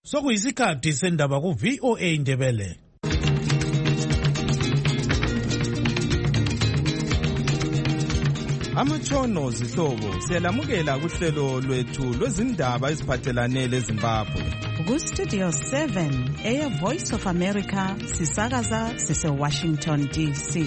Sokuyisikhathi sendaba ku VOA Indebele. Amatshono zihlobo siyalamukela kuhlelo lwethu lwezindaba eziphathelane leZimbabwe. Ku Studio 7 Air Voice of America sisakaza sise Washington DC.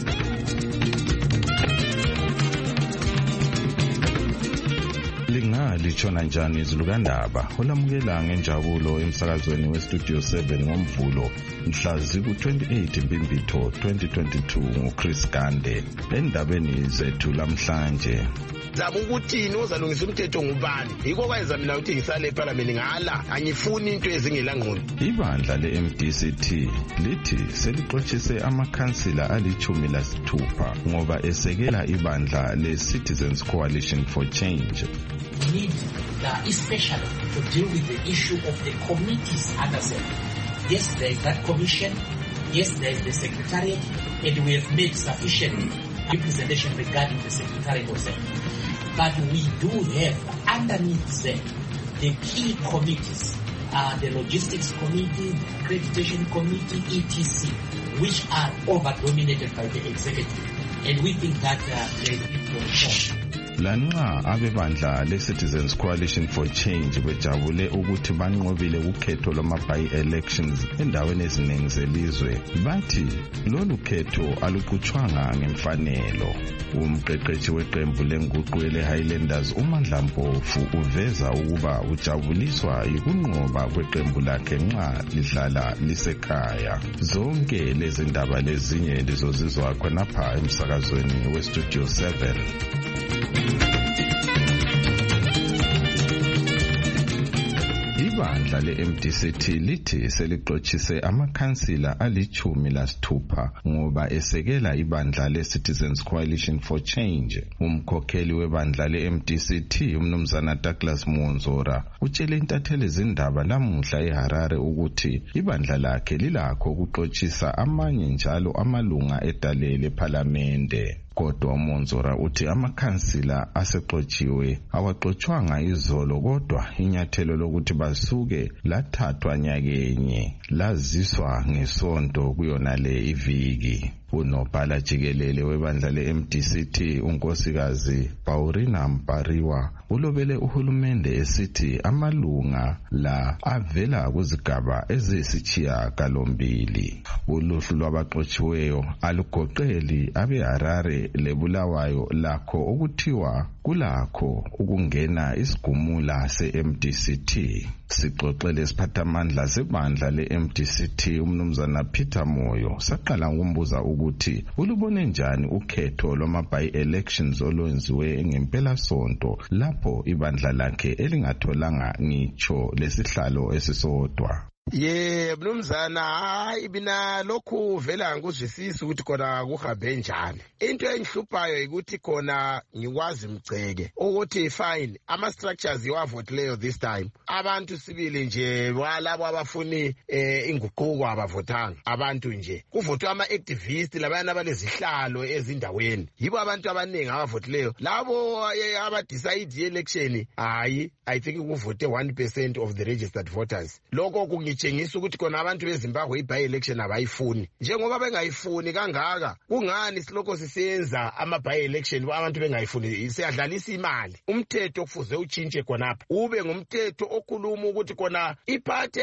Litshona njani izilukandaba olamukela ngenjabulo emsakazweni weStudio 7 ngomvulo mhla ziku-28 Mbimbitho 2022 nguChris Gande. Endabeni zethu lamhlanje zama ukuthini ozalungisa umthetho ngubani yiko kwenza mina ukuthi ngisale eParliament ngala angifuni into ezingelangqondo. Ibandla leMDCT lithi selixoxise amakhansila ali-16 ngoba esekela ibandla leCitizens Coalition for Change. We need especially to deal with the issue of the committees under them. Yes, there is that commission. Yes, there is the secretariat, and we have made sufficient representation regarding the secretariat of them. But we do have underneath them the key committees, the logistics committee, the accreditation committee, etc., which are over-dominated by the executive. And we think that there is need for reform. Lanxa abebandla leCitizens Coalition for Change bejabule ukuthi banqobile ukhetho lwama-by-elections endaweni eziningi zelizwe, bathi lolu khetho aluqhutshwanga ngemfanelo. Umqeqeshi weqembu lenguqu ele-Highlanders uMandla Mpofu uveza ukuba ujabuliswa yikunqoba kweqembu lakhe nxa lihlala lisekhaya. Zonke lezi ndaba lezinye lizozizwa khonapha emsakazweni weStudio 7. Ibandla leMDCT lithi selixoxise amakhansila ali-16 ngoba esekela ibandla leCitizens Coalition for Change. Umkhokheli webandla leMDCT umnumzana Douglas Monzora utshele intatheli zindaba lamuhla eHarare ukuthi ibandla lakhe lilakho ukuxoxisa amanye njalo amalunga edalele eParliamente. Kodwa uMonzora uthi amakhansila aseqotshiwe awaxotshwanga izolo, kodwa inyathelo lokuthi basuke lathathwa nyakenye laziswa ngesonto kuyona le iviki. Unobhala jikelele webandla leMDCT unkosikazi Paulina Mpariwa ulobele uhulumende esithi amalunga la avela kuzigaba eziyisishiyagalombili. Uluhlu lwabaxotshiweyo alugoqeli abeHarare leBulawayo lakho okuthiwa kulakho ukungena isigumula seMDCT. Sixoxele isiphathamandla sebandla leMDCT umnumzana Peter Moyo saqala ngumbuza ukuthi ulubone njani ukhetho lwama-by-elections olwenziwe ngempela sonto lapho ibandla lakhe elingatholanga ngitsho lesihlalo esisodwa. Mnumzana, hayi mina lokhu vela ngikuzwisisa ukuthi khona kuhambe njani. Into engihluphayo ukuthi khona ngikwazi mgceke ukuthi fine ama-structures iwavotileyo this time. Abantu sibili nje walabo abafuni inguquko abavotanga. Abantu nje kuvotwa ama-activists labana abalezihlalo ezindaweni. Yibo abantu abaningi abavotileyo. Labo abadecide i-election, hayi I think kuvote 1% of the registered voters. Lokho kungitshengisa ukuthi khona abantu beZimbabwe i-by-election abayifuni. Njengoba bengayifuni kangaka, kungani silokho sisenza ama-by-election abantu bengayifuni? Siyadlalisa imali. Umthetho kufuze utshintshe khonapha. Ube ngumthetho okhuluma ukuthi khona iphathi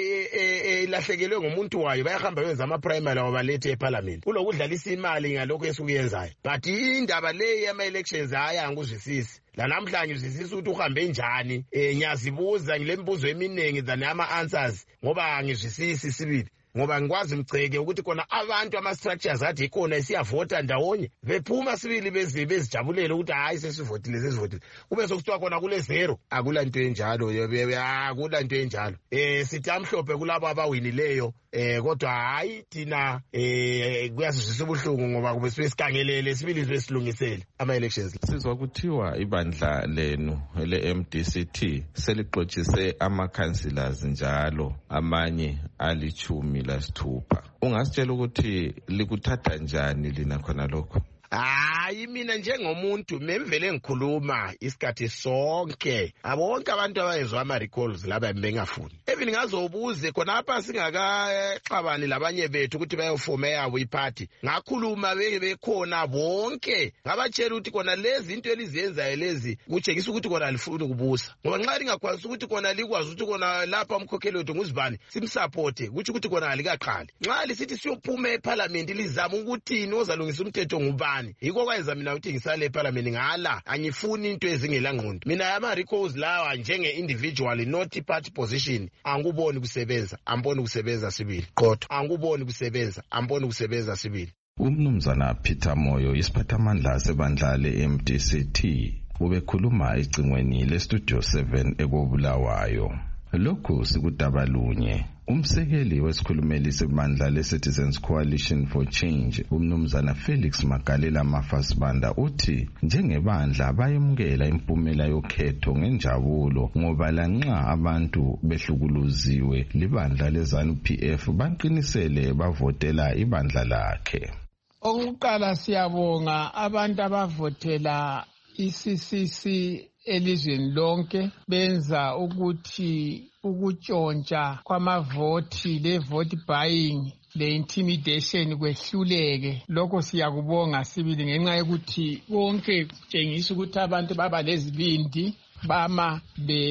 yabe ilahlekelwe ngumuntu wayo bayahamba benza ama-primary wabalethe eParliament. Kulokudlalisa imali ngalokho esikuyenzayo. But indaba le yama-elections haya ngikuzwisisi. La namhlanje uzwisisa ukuthi uhambe njani. Ngiyazibuza ngilembuzo eminingi than ama-answers ngoba angizwisisi sibili. Ngoba ngikwazi mgceke ukuthi khona abantu ama-structures athi ikhona isiyavota ndawonye bephuma sibili bezijabulele ukuthi hayi sesivotile. Kube sokuthiwa khona kule zero. Akula nto enjalo, akula nto enjalo. Sithi amhlophe kulabo abawinileyo. Kodwa hayi thina kuyasizwisa ubuhlungu ngoba kube sibesikhangelele sibili sibesilungisele ama-elections. Sizwa kuthiwa ibandla lenu le-MDCT selixoxise ama-councillors njalo amanye ali-16. Ungasitshela ukuthi likuthatha njani lina khona lokho? Hayi mina njengomuntu memvele ngikhuluma isikhathi sonke abonke abantu abayezwa ama-recalls laba bengafuni even ngazobuze khonapha singakaxabani labanye bethu ukuthi bayofoma yabo iphathi ngakhuluma bekhona bonke ngabatshela ukuthi kona lezi into elizenzayo lezi kutshengisa ukuthi kona alifuni ukubusa ngoba nxa lingakwazi ukuthi kona likwazi ukuthi kona lapha umkhokheli wethu nguzibani simsupporte kuthi ukuthi kona alikaqali nxa lisithi siyophuma eParliament lizama ukuthini ozalungisa umthetho ngubani yiko kwayenza mina ukuthi ngisale eParliament ngala angifuni into ezingela ngqondo mina ama recalls lawa njenge individual not party position anguboni kusebenza amboni kusebenza sibili qotho anguboni kusebenza amboni kusebenza sibili. Umnumzana Peter Moyo isiphathamandla sebandla le-MDCT ubekhuluma ecingweni le-Studio 7 ekobulawayo. Lokhu sikudabalunye umsekeli wesikhulumeli sebandla le-Citizens Coalition for Change umnumzana Felix Magalela Mafasibanda uthi njengebandla bayemukela impumela yokhetho ngenjabulo ngoba lanxa abantu behlukuluziwe libandla leZANU-PF baqinisele bavotela ibandla lakhe. Okokuqala siyabonga abantu abavotela iCCC elizweni lonke benza ukuthi ukutshontsha kwamavoti le-vote buying le-intimidation kwehluleke. Lokho siyakubonga sibili ngenxa yokuthi konke kutshengisa ukuthi abantu baba lezibindi bama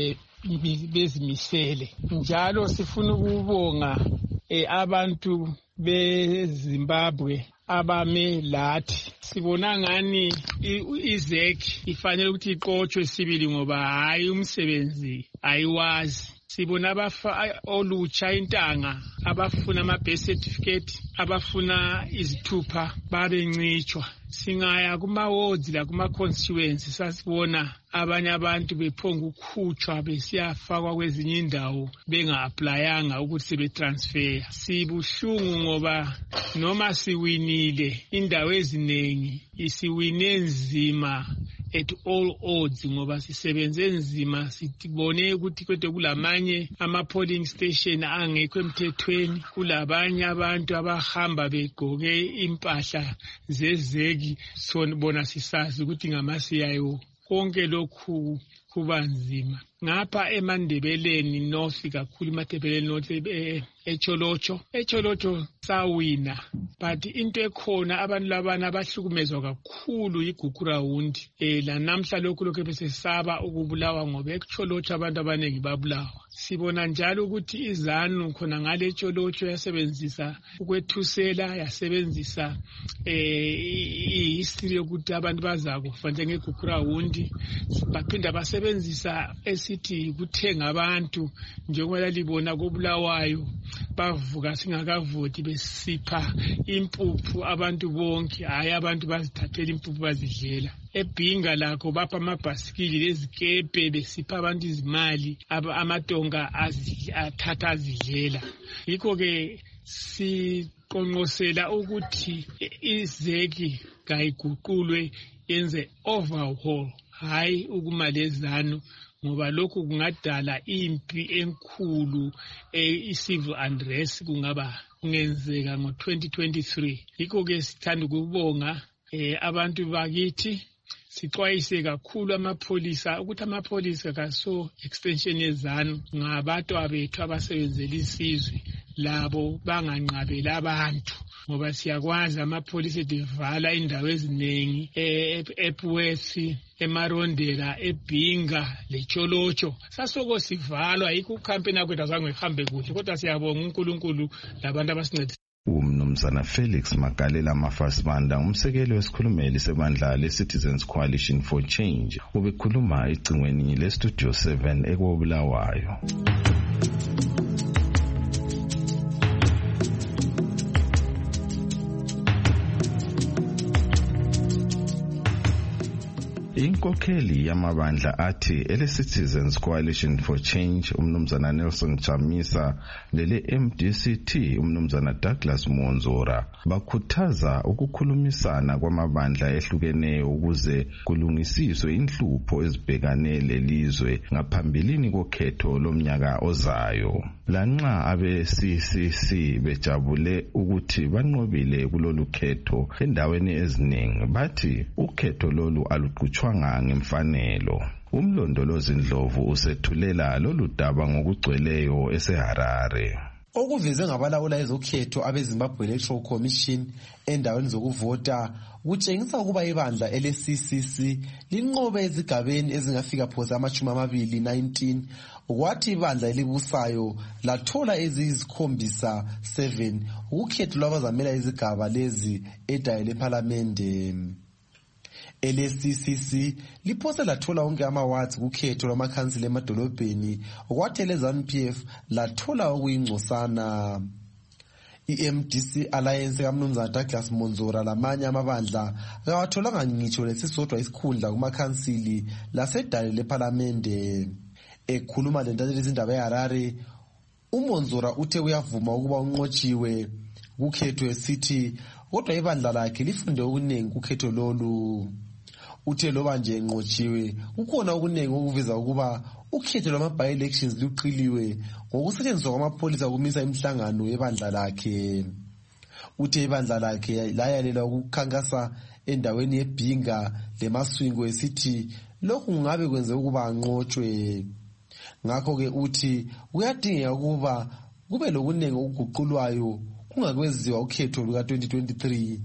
bezimisele. Njalo sifuna ukubonga abantu beZimbabwe abame lathi. Sibona ngani iZEC ifanele ukuthi iqotshwe sibili ngoba hayi umsebenzi ayiwazi. Sibona olutsha intanga abafuna ama-birth certificate abafuna izithupha babencitshwa. Singaya kuma-wards la kuma-constituency sasibona abanye abantu bephonga ukukhutshwa besiyafakwa kwezinye indawo benga-aplayanga ukuthi sebetransfer. Sibuhlungu ngoba noma siwinile indawo eziningi isiwine nzima at all odds ngoba sisebenze nzima sibone ukuthi kodwa kulamanye ama-polling station angekho emthethweni kulabanye abantu abahamba begqoke impahla zezeki sonibona sisazi ukuthi ngamasiyayo konke lokhu kuba nzima. Ngapha eMandebeleni North kakhulu eMandebeleni North eCholocho sawina but into ekhona abantu labana abahlukumezwa kakhulu iGugurawundi la namhla lokhu besesaba ukubulawa ngoba eCholocho abantu abaningi babulawa. Sibona njalo ukuthi iZANU khona ngale eCholocho yasebenzisa ukwethusela yasebenzisa ihistory yokuthi abantu bazakufa njengeGugurawundi baphinda basebenzisa esithi kuthenga abantu njengoba libona kobulawayo bavuka singakavoti besipha impuphu abantu bonke hayi abantu bazithathela impuphu bazidlela. eBhinga lakho bapha amabhasikili lezikepe besipha abantu izimali amatonga athatha azidlela. Yikho ke siqonqosela ukuthi iZEC kayiguqulwe yenze overhaul hayi ukumalezano ngoba lokhu kungadala impi enkulu civil unrest kungenzeka ngo-2023. Yikho ke sithanda ukubonga abantu bakithi sixwayise kakhulu amapholisa ukuthi amapholisa kaso extension yeZANU ngabantu abethu abasebenzela isizwe labo banganqabela abantu ngoba siyakwazi amapholisa edevala indawo eziningi ePuwesi eMarondera eBhinga leCholocho sasoko sivalwa yikho ucampaign yakho azange ihambe kuhle kodwa siyabonga uNkulunkulu labantu abasincedisa. Umnumzana Felix Magalela Mafasibanda umsekeli wesikhulumeli sebandla le-Citizens Coalition for Change ubekhuluma ecingweni le-Studio 7 ekobulawayo. Inkokheli yamabandla athi ele-Citizens Coalition for Change umnumzana Nelson Chamisa lele-MDCT umnumzana Douglas Monzora bakhuthaza ukukhulumisana kwamabandla ehlukeneyo ukuze kulungisiswe inhlupho ezibhekane lelizwe ngaphambilini kokhetho lomnyaka ozayo. Lanxa abe-CCC bejabule ukuthi banqobile kulolu khetho endaweni eziningi bathi ukhetho lolu aluqhutshwanga ngemfanelo. Umlondolozi Ndlovu usethulela lolu daba ngokugcweleyo eseHarare. Okuveze ngabalawula ezokhetho abeZimbabwe Electoral Commission endaweni zokuvota kutshengisa ukuba ibandla ele-CCC linqobe ezigabeni ezingafika phose ama-19 kwathi ibandla elibusayo lathola eziyizikhombisa 7 ukhetho lwabazamela izigaba lezi edayo lephalamende. LCCC liphose lathola onke ama-wards kukhetho lwamakhansila emadolobheni kwathi ele-ZANU-PF lathola okuyingcosana. I-MDC Alliance kaMnumzana Douglas Monzora lamanye amabandla kawatholanga ngitsho lesisodwa isikhundla kumakhansili lasedayo lephalamende. Ekhuluma lentatheli izindaba eHarare, uMonzora uthe uyavuma ukuba unqotshiwe kukhetho esithi kodwa ibandla lakhe lifunde okuningi kukhetho lolu. Uthe loba nje enqotshiwe kukhona okuningi okuveza ukuba ukhetho lwama-by-elections luqiliwe ngokusetshenziswa kwamapholisa ukumisa imihlangano yebandla lakhe. Uthe ibandla lakhe layalela ukukhankasa endaweni yeBhinga leMaswingo esithi lokhu kungabe kwenze ukuba anqotshwe. Ngakho-ke uthi kuyadingeka ukuba kube lokuningi okuguqulwayo kungakwenziwa ukhetho luka-2023.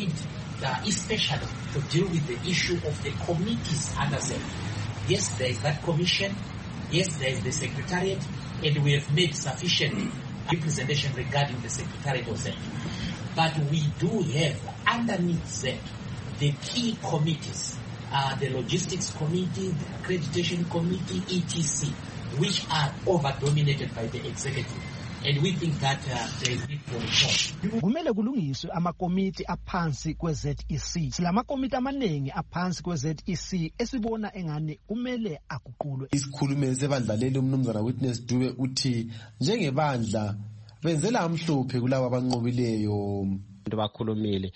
Especially to deal with the issue of the committees under SEC. Yes, there is that commission. Yes, there is the secretariat, and we have made sufficient representation regarding the secretariat of SEC. But we do have underneath SEC the key committees, the logistics committee, the accreditation committee, etc., which are over-dominated by the executive. And we think that there is need for reform. Kumele kulungiswe amakomiti aphansi kwe-ZEC. Silamakomiti amaningi aphansi kwe-ZEC esibona engane kumele aguqulwe. Isikhulumeli sebandla leli uMnumzana Witness Dube uthi njengebandla benzela amhlophe kulabo abanqobileyo. Bakhulumile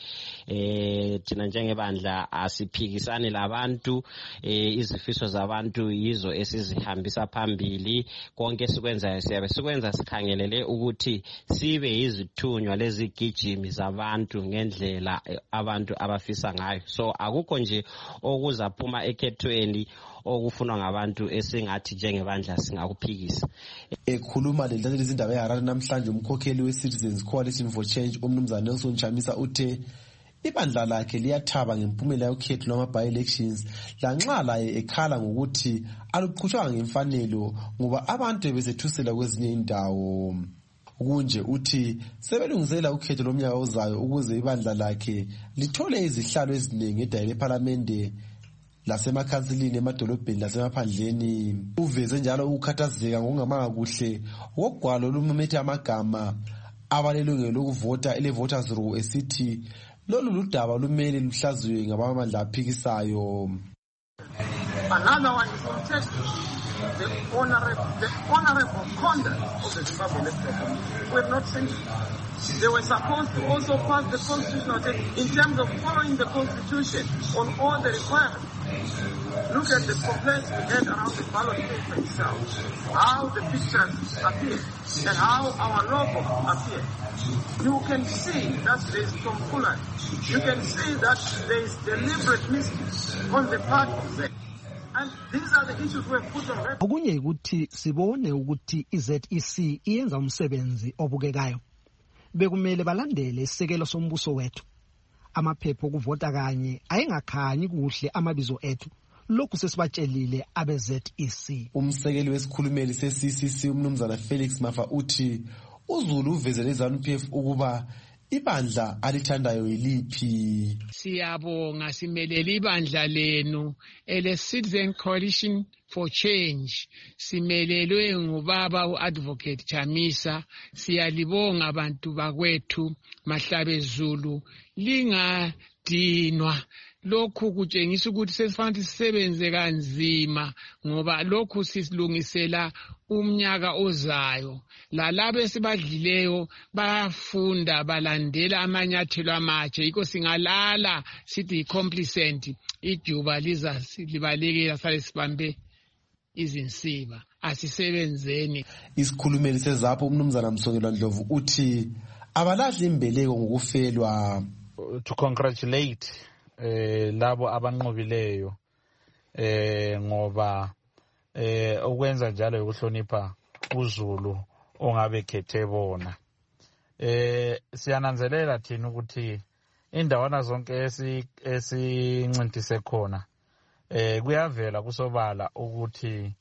thina njengebandla asiphikisane labantu, izifiso zabantu yizo esizihambisa phambili. Konke sikwenzayo siyabe sikwenza sikhangelele ukuthi sibe yizithunywa lezigijimi zabantu ngendlela abantu abafisa ngayo. So akukho nje okuzaphuma ekhethweni okufunwa ngabantu esingathi njengebandla singakuphikisa. Ekhuluma lentatheli izindaba eHarare namhlanje umkhokheli we-Citizens Coalition for Change uMnumzana Nelson Chamisa uthe ibandla lakhe liyathaba ngempumela yokhetho lwama-by-elections lanxa laye ekhala ngokuthi aluqhutshwanga ngemfanelo ngoba abantu besethusela kwezinye indawo. Kunje uthi sebelungisela ukhetho lomnyaka ozayo ukuze ibandla lakhe lithole izihlalo eziningi edayo lephalamende lasemakhansilini emadolobheni lasemaphandleni. Uveze njalo ukukhathazeka ngokungamanga kuhle wogwalo olumemethe amagama abalelungelo lokuvota ele-voters roll esithi lolu ludaba lumele luhlaziywe ngabamandla aphikisayo. Another one is contested. The honorable conduct of the Zimbabwe Electoral Commission. We have not seen it. They were supposed to also pass the constitutional text in terms of following the constitution on all the requirements. Look at the complaints we had around the ballot paper itself, how the pictures appear, and how our logo appears. You can see that there is tomfoolery. You can see that there is deliberate mistakes on the part of them. And these are the issues we have put on record. Okunye ukuthi sibone ukuthi iZEC iyenza umsebenzi obukekayo. Bekumele balandele isekelo sombuso wethu. Amaphepha okuvota kanye ayengakhanyi kuhle amabizo ethu. Lokhu sesibatshelile abe-ZEC. Umsekeli wesikhulumeli se-CCC uMnumzana Felix Mafa uthi uZulu uvezele iZANU-PF ukuba ibandla alithandayo yiliphi. Siyabonga simelele ibandla lenu ele-Citizen Coalition for Change simelelwe ngubaba u-Advocate Chamisa. Siyalibonga abantu bakwethu Mahlabe Zulu, lingadinwa. Lokhu kutshengisa ukuthi sesifanele sisebenze kanzima ngoba lokhu sisilungisela umnyaka ozayo. Lalabo esibadlileyo bayafunda balandela amanyathelo amatshe. Yikho singalala sithi complicent ijuba liza libalekela sale sibambe izinsiba. Asisebenzeni. Isikhulumeli sezapho uMnumzana Msongelwa Ndlovu uthi abalahli imbeleko ngokufelwa. To congratulate labo abanqobileyo ngoba ukwenza njalo ukuhlonipha uZulu ongabe khethe bona. Siyananzelela thina ukuthi indawana zonke esincintise khona kuyavela kusobala ukuthi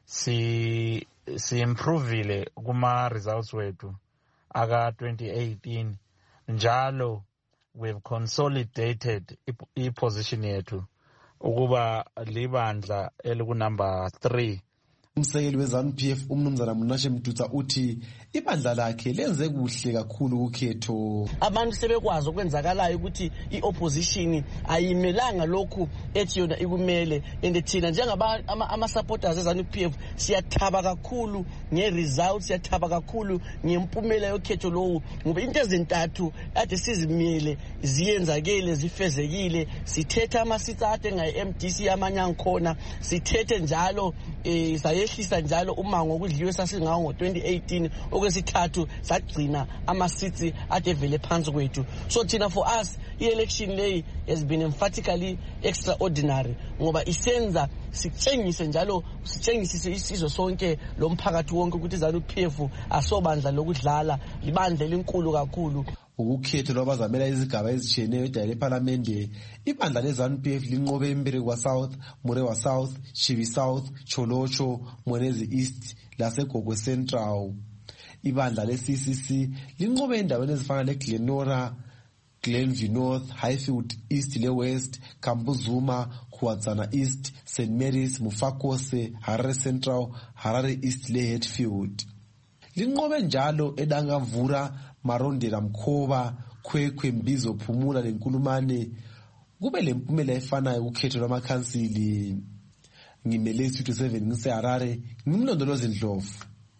si improvile kuma results wethu aka 2018 njalo we've consolidated i-position yethu ukuba libandla elikunumber 3. Umsekeli we-ZANU-PF umnumzana Munashe Mduta uthi ibandla lakhe lenze kuhle kakhulu ukhetho. Abantu sebekwazi okwenzakalayo ukuthi i-opposition ayimelanga lokhu ethi yona ikumele, and thina njengaba ama-supporters e-ZANU-PF siyathaba kakhulu nge-results, siyathaba kakhulu ngempumela yokhetho lowo, ngoba into ezintathu ade sizimile ziyenzakele zifezekile. Sithethe amasitha ade ngayi-MDC amanyankhona, sithethe njalo sayehlisa njalo umango okudliwe sasingawo ngo-2018, okwesithathu sagcina amasitsi ade vele phansi kwethu. So thina for us i-election lay has been emphatically extraordinary ngoba isenza sitshengise njalo sitshengise isizwe sonke lo mphakathi wonke ukuthi ZANU-PF asobandla lokudlala, libandla elinkulu kakhulu. Ukukhetho lwabazamela izigaba ezitshiyeneyo edale eParliament, ibandla le-ZANU-PF linqobe eMberekwa South, Murewa South, Chibi South, Cholocho, Mwenezi East laseGogwe Central. Ibandla le-CCC linqobe endaweni ezifana le-Glenora, Glenview North, Highfield East le-West, Kambuzuma, Kuwadzana East, St. Mary's, Mufakose, Harare Central, Harare East le-Hatfield. Linqobe njalo eDangavura, Marondera Mkhoba, Khwekhwe, Mbizo, Phumula leNkulumane. Kube lempumela efanayo ukhetho lwamakhansili. Ngimele Studio 7 ngiseHarare, ngimlondolozi Ndlovu.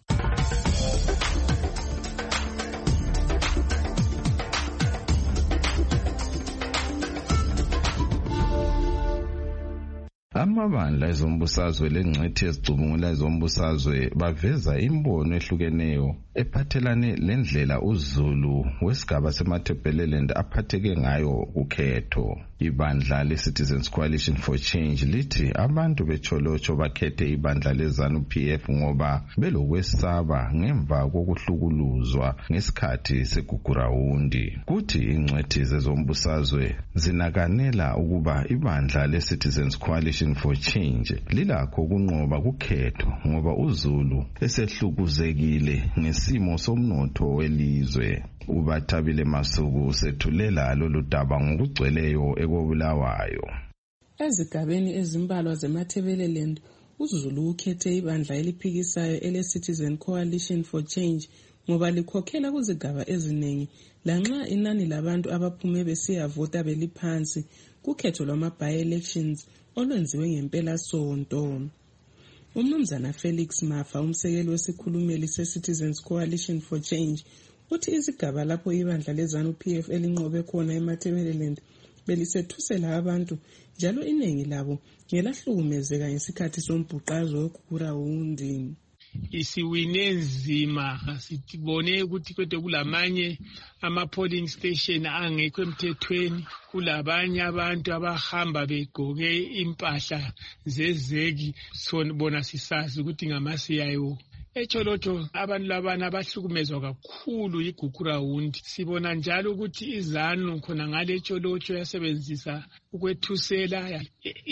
Amabandla ezombusazwe lengcethi ezicubungula ezombusazwe baveza imbono ehlukeneyo ephathelane lendlela uZulu wesigaba seMatabeleland aphatheke ngayo ukhetho. Ibandla le-Citizens Coalition for Change lithi abantu beCholocho bakhethe ibandla le-ZANU-PF ngoba belokwesaba ngemva kokuhlukuluzwa ngesikhathi segugurawundi. Kuthi ingcwethi zezombusazwe zinakanela ukuba ibandla le-Citizens Coalition for Change lilakho kunqoba kukhetho ngoba uZulu esehlukuzekile ngesimo somnotho welizwe. Ubathabile Masuku sethulela lolu daba ngokugcweleyo ekobulawayo. Ezigabeni ezimbalwa zeMatabeleland, uZulu ukhethe ibandla eliphikisayo ele-Citizen Coalition for Change ngoba likhokhela kuzigaba eziningi lanxa inani labantu abaphume besiyavota beliphansi kukhetho lwama-by-elections olwenziwe ngempela sonto. Umnumzana Felix Mafa, umsekeli wesikhulumeli se-Citizens Coalition for Change, uthi izigaba lapho ibandla le-ZANU-PF elinqobe khona eMatabeleland belisethusela abantu njalo iningi labo ngelahlukumezeka ngesikhathi sombhuqazo wegugurawundi. Isiwine nzima, sibone ukuthi kodwa kulamanye ama-polling station angekho emthethweni, kulabanye abantu abahamba begqoke impahla zezeki, bona sisazi ukuthi ngamasiyayo. eCholocho abantu labana abahlukumezwa kakhulu igugurawundi. Sibona njalo ukuthi iZANU khona ngale eCholocho yasebenzisa ukwethusela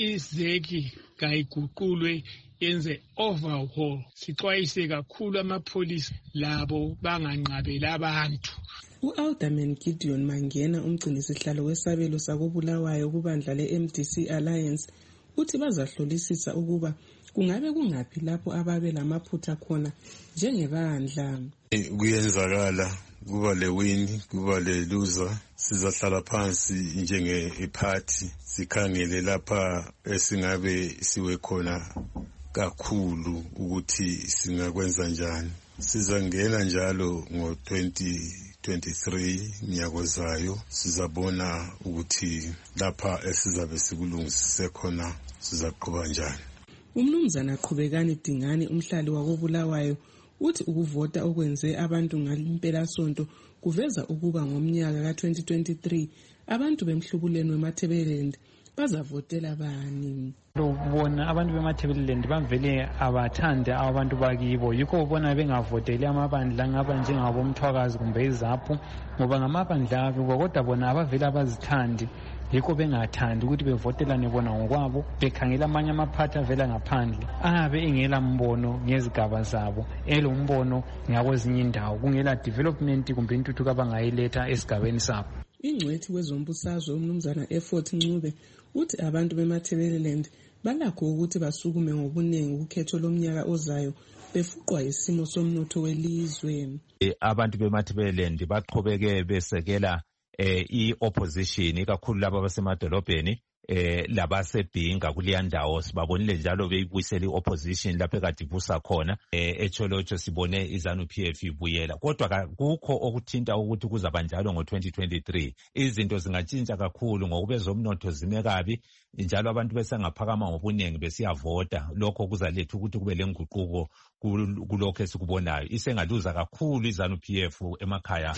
izeki kayiguqulwe yenze overhaul. Sixwayise kakhulu amapholisi labo banganqabeli abantu. U-Alderman Gideon Mangena, umgcinisihlalo wesabelo sakobulawayo kubandla le-MDC Alliance, uthi bazahlolisisa ukuba kungabe kungaphi lapho ababe lamaphutha khona njengebandla. Kuyenzakala kuba le-win, kuba le-loser. Sizahlala phansi njenge-party sikhangele lapha esingabe siwe khona kakhulu ukuthi singakwenza njani. Sizangena njalo ngo-2023 nyaka zayo, sizabona ukuthi lapha esizabe sikulungisise khona sizaqhuba njani. Umnumzana Qhubekani Dingane, umhlali wakobulawayo, uthi ukuvota okwenze abantu ngalimpelasonto kuveza ukuba ngomnyaka ka-2023 abantu bemhlubulweni weMatabeleland bazavotela bani. Ubona abantu bemathebeleland bavele abathande abantu bakibo, yikho ubona bengavoteli amabandla ngaba njengabomthwakazi kumbe izaphu, ngoba ngamabandla akibo kodwa bona abavele abazithandi, yikho bengathandi ukuthi bevotelane bona ngokwabo, bekhangela amanye amaphathi avela ngaphandle abe engela mbono ngezigaba zabo, elombono ngakwezinye indawo, kungela development kumbe intuthuko abangayiletha esigabeni sabo. Ingcwethi wezombusazwe umnumzana Effort Ncube uthi abantu bemathebeleland balakho ukuthi basukume ngobuningi ukhetho lomnyaka ozayo befuqwa isimo somnotho welizwe. Abantu bemathebeleland baqhubeke besekela i-opposition ikakhulu laba basemadolobheni labasebhinga kuleya ndawo. Sibabonile njalo beyibuyisela i-opposition lapho ekade ibusa khona. Echolotsho sibone iZANU-PF ibuyela, kodwa kukho okuthinta ukuthi kuzaba njalo ngo-2023. Izinto zingatshintsha kakhulu ngokuba ezomnotho zime kabi, njalo abantu besengaphakama ngobuningi besiyavota. Lokho kuzaletha ukuthi kube lenguquko kulokho esikubonayo. Isengaluza kakhulu iZANU-PF emakhaya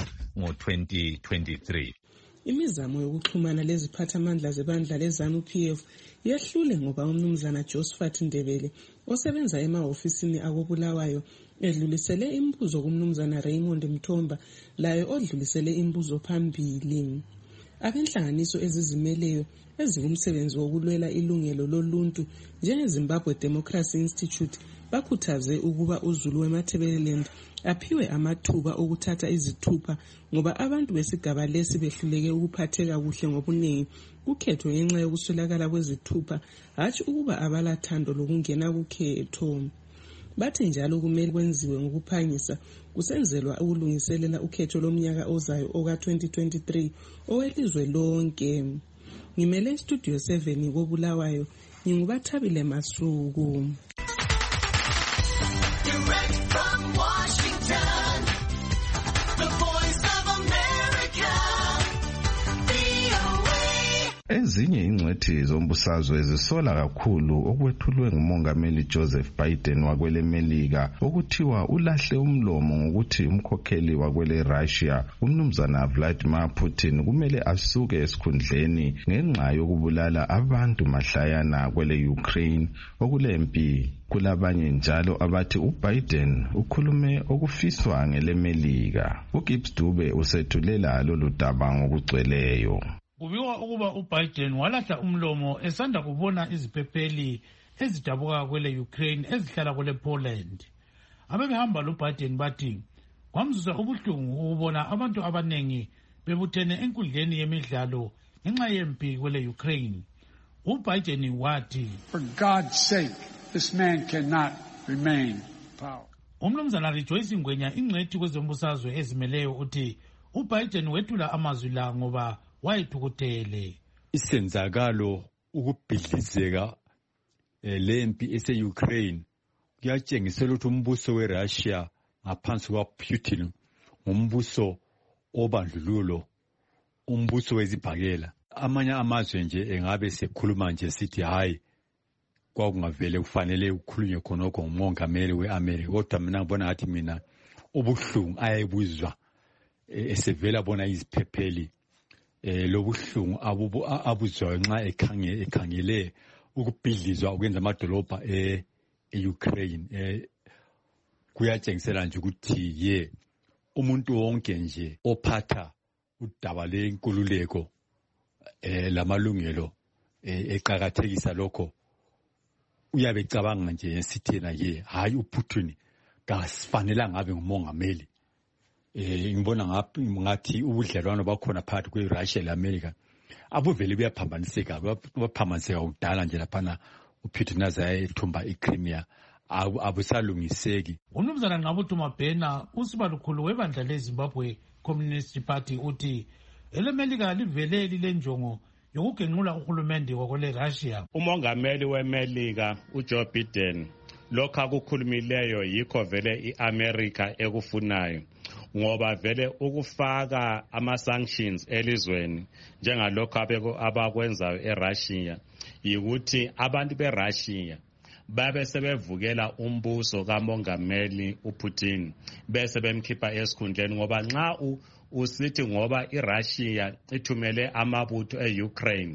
ngo-2023. Imizamo yokuxhumana leziphathamandla zebandla leZANU-PF yehlule ngoba umnumzana Josephat Ndebele osebenza emahofisini akobulawayo edlulisele imbuzo kumnumzana Raymond Mthomba, laye odlulisele imbuzo phambili. Abenhlanganiso ezizimeleyo ezikumsebenzi wokulwela ilungelo loluntu njengeZimbabwe Democracy Institute bakhuthaze ukuba uZulu wemathebeleland aphiwe amathuba okuthatha izithupha ngoba abantu besigaba lesi behluleke ukuphatheka kuhle ngobuningi kukhetho ngenxa yokuswelakala kwezithupha, hatshi ukuba abalathando lokungena kukhetho. Bathi njalo kumele kwenziwe ngokuphangisa kusenzelwa ukulungiselela ukhetho lomnyaka ozayo oka-2023 owelizwe lonke. Ngimele Studio 7 koBulawayo, nginguBathabile Masuku. Direct from Washington, the Voice of America, VOA. Ezinye ingcwethi zombusazwe zisola kakhulu okwethulwe ngumongameli Joseph Biden wakwele Melika okuthiwa ulahle umlomo ngokuthi umkhokheli wakwele Russia umnumzana Vladimir Putin kumele asuke esikhundleni ngenxa yokubulala abantu mahlayana kwele Ukraine okulempi. Kulabanye njalo abathi uBiden ukhulume okufiswa ngelemelika. uGibbs Dube usethulela lolu daba ngokugcweleyo. Kubikwa ukuba uBiden walahla umlomo esanda kubona iziphepheli ezidabuka kwele Ukraine ezihlala kwele Poland. Abebehamba loBiden bathi kwamzuzwa ubuhlungu ukubona abantu abanengi bebuthene enkundleni yemidlalo ngenxa yempi kwele Ukraine. uBiden wathi, for God's sake, this man cannot remain in power. Umnumzana Rejoice Ngwenya ingcwethi kwezombusazwe ezimeleyo uthi uBiden wethula amazwi la ngoba wayithukutele. Isenzakalo ukubhidlizeka lempi ese-Ukraine kuyatshengisela ukuthi umbuso weRussia ngaphansi kwaPutin ngumbuso obandlululo, umbuso wezibhakela. Amanye amazwe nje engabe sekhuluma nje sithi hayi kwakungavele kufanele ukukhulunywe khonokho ngumongameli we-America, kodwa mina ngibona ngathi mina ubuhlungu ayebuzwa esevela bona iziphepheli lobuhlungu abuzwayo nxa ekhangele ukubhidlizwa ukwenza amadolobha e-Ukraine. Kuyatshengisela nje ukuthi umuntu wonke nje ophatha udaba lenkululeko lamalungelo eqhakathekisa lokho uyabe ecabanga nje esithena hayi uPutin kasifanelanga ngabe ngumongameli. Ngibona ngathi ubudlelwano bakhona phakathi kweRussia leAmerica abuvele buyaphambaniseka kudala nje laphana uPutin azaye ethumba iCrimea abusalungiseki. Umnumzana Nqabuthi Mabhena usibalukhulu webandla leZimbabwe Communist Party uthi elemelika livele lilenjongo yokugenqula uhulumende wakwele Russia. Umongameli weMelika uJoe Biden lokho akukhulumileyo yikho vele iAmerica ekufunayo, ngoba vele ukufaka ama-sanctions elizweni njengalokho abakwenzayo eRussia yikuthi abantu beRussia babe sebevukela umbuso kamongameli uPutin bese bemkhipha esikhundleni, ngoba nxa usithi ngoba iRussia ithumele amabutho eUkraine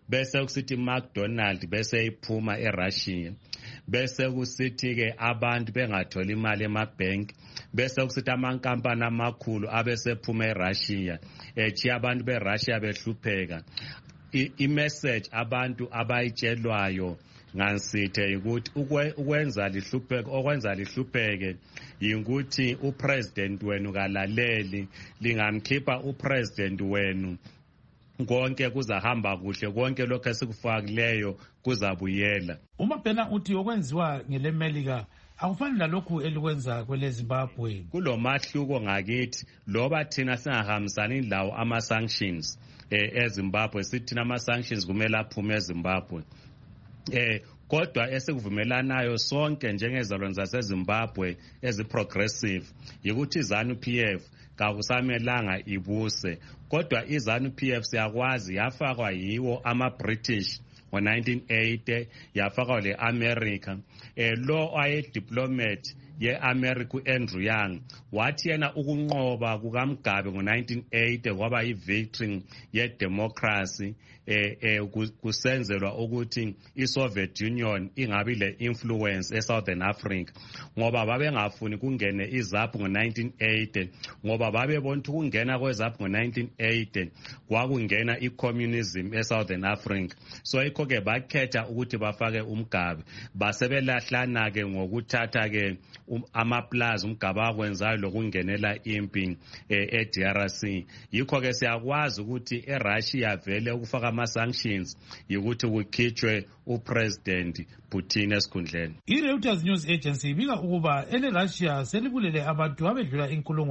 bese kusithi McDonald bese iphuma eRussia, bese kusithi ke abantu bengatholi imali emabhank, bese kusithi amankampani amakhulu abesephuma eRussia echiya abantu beRussia behlupheka. I-message abantu abayitshelwayo ngansithe ukuthi ukwenza lihlupheke yikuthi upresident wenu kalaleli, lingamkhipha upresident wenu konke kuzahamba kuhle, konke lokho esikufakileyo kuzabuyela. uMabhena uthi okwenziwa ngelemelika akufani lalokhu elikwenza kwele Zimbabwe. Kulomahluko ngakithi loba thina singahambisani lawo ama-sanctions eZimbabwe, sithi ama-sanctions kumele aphume eZimbabwe. Kodwa esikuvumelanayo sonke njengezalwane zaseZimbabwe eziprogressive yikuthi iZANU-PF kakusamelanga ibuse, kodwa iZANU-PF siyakwazi yafakwa yiwo ama-British ngo-1980, yafakwa le-America. Lo ayediplomat ye-America u-Andrew Young wathi yena ukunqoba kukaMgabe ngo-1980 kwaba yi-victory ye-democracy kusenzelwa ukuthi i-Soviet Union ingabi le-influence e-Southern Africa, ngoba babengafuni kungene iZAPU ngo-1980, ngoba babebona ukuthi kungena kweZAPU ngo-1980 kwakungena i-communism e-Southern Africa. So yikho-ke bakhetha ukuthi bafake uMgabe, basebelahlana-ke ngokuthatha-ke amaplaza uMgabe akwenzayo lokungenela impi e-DRC. Yikho-ke siyakwazi ukuthi eRussia vele ukufaka ama-sanctions yikuthi kukhitshwe upresident Putin esikhundleni. I-Reuters News Agency ibika ukuba ele-Russia selibulele abantu abedlula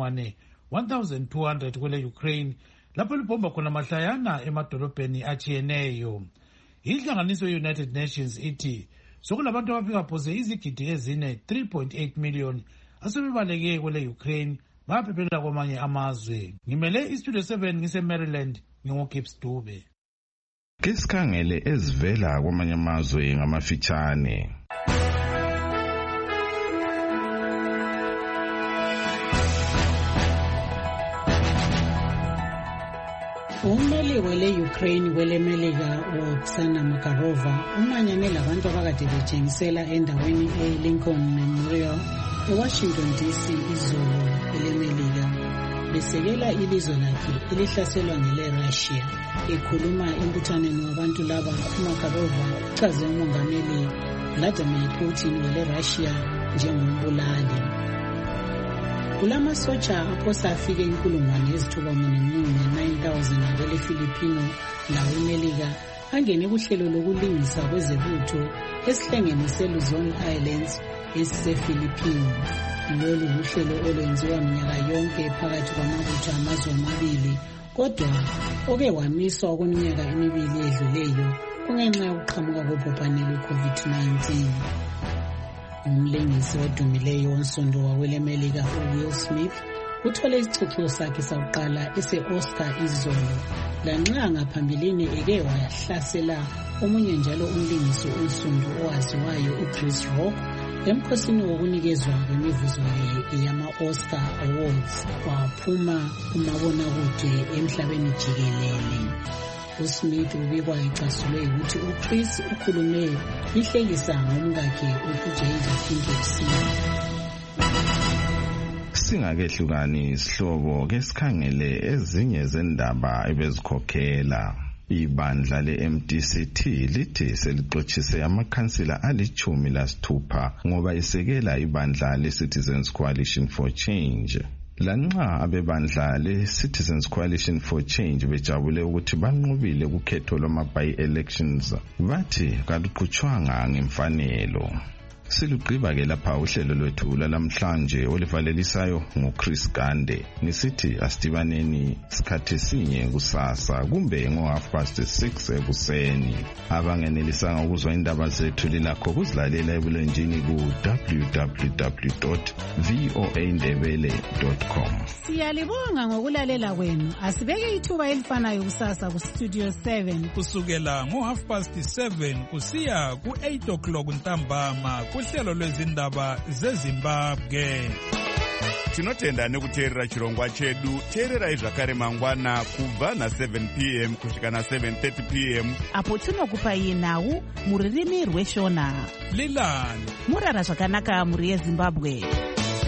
1,200 kwele Ukraine lapho libomba khona mahlayana emadolobheni achiyeneyo. Inhlanganiso ye-United Nations ithi sokulabantu abafika phose izigidi ezine 3.8 million asebebaleke kwele Ukraine baphephela kwamanye amazwe. Ngimele iStudio 7 ngise-Maryland, nginguGibbs Dube. Kesikhangele ezivela kwamanye amazwe ngamafitshane. Ummeli wele-Ukraine kwelemelika u-Oksana Makarova umanyane labantu abakade betshengisela endaweni e-Lincoln Memorial eWashington DC izolo elemelika besekela ilizwe lakhe elihlaselwa ngele-Russia. Ekhuluma embuthaneni wabantu laba, uMakarova uchaze umongameli Vladimir Putin wele-Russia njengombulali. Kulamasotsha aphosa afike 9,000 kwele-Filipino lawe-Melika angene kuhlelo lokulingisa kwezebutho esihlanganise Luzon Islands esise-Filipino. Lolu luhlelo olwenziwa minyaka yonke phakathi kwamabutho amazwe amabili, kodwa oke wamiswa okweminyaka emibili edluleyo kungenxa yokuqhamuka kobhubhane lwe-COVID-19. Umlingisi odumileyo wonsondo wakwelemelika uWill Smith uthole isicoco sakhe sakuqala ese-Oscar izolo, lanxa ngaphambilini eke wayahlasela omunye njalo umlingisi onsundu owaziwayo uChris Rock emkhosini wokunikezwa kwemivuzo yama-Oscar Awards waphuma kumabonakude emhlabeni jikelele. uSmith ubikwa ecasulwe ukuthi uChris ukhulume ihlekisa ngomkakhe uJada Pinkett Smith. Singakehlukani isihlobo ke sikhangele ezinye zendaba ebezikhokhela. Ibandla le-MDCT lithi selixoxise amakhansila ali-16 ngoba isekela ibandla le-Citizens Coalition for Change. Lanxa abebandla le-Citizens Coalition for Change bejabule ukuthi banqobile kukhetho lwama-by-elections, bathi kaluqhutshwanga ngemfanelo. Silugqiba ke lapha uhlelo lwethu lamhlanje olivalelisayo nguChris Gande. Ngisithi asidibaneni sikhathi sinye kusasa kumbe ngo-6:30 ekuseni. Abangenelisanga ukuzwa indaba zethu lilakho kuzilalela ebulenjini ku www.voandebele.com. Siyalibonga ngokulalela kwenu. Asibeke ithuba elifanayo kusasa kuStudio 7 kusukela ngo-7:30 kusiya ku-8 o'clock ntambama kuhlelo lwezindaba zeZimbabwe. tinotenda nekuteerera chirongwa chedu. Teererai zvakare mangwana kubva na7 p.m. kusvika na7:30 p.m. apo tinokupai nhau muririmi rweshona. Lilani murara zvakanaka muri yeZimbabwe.